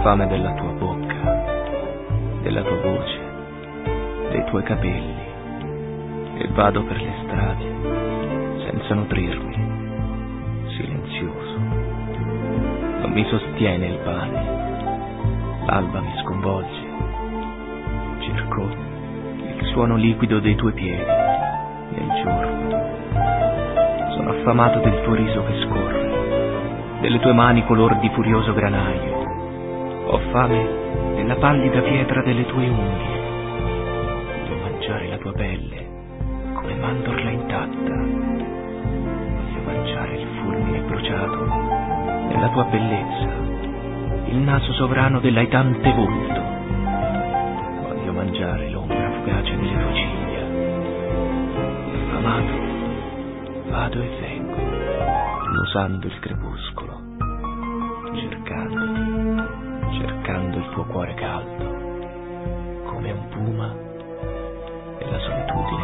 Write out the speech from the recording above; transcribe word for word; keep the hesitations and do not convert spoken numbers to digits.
fame della tua bocca, della tua voce, dei tuoi capelli, e vado per le strade senza nutrirmi, silenzioso. Non mi sostiene il pane, l'alba mi sconvolge. Cerco il suono liquido dei tuoi piedi nel giorno. Sono affamato del tuo riso che scorre, delle tue mani color di furioso granaio. Ho fame della pallida pietra delle tue unghie. Voglio mangiare la tua pelle come mandorla intatta. Voglio mangiare il fulmine bruciato nella tua bellezza, il naso sovrano dell'aitante volto. Voglio mangiare l'ombra fugace delle tue ciglia. Affamato, vado e vengo, annusando il crepuscolo, cercandoti, cercando il tuo cuore caldo, come un puma e la solitudine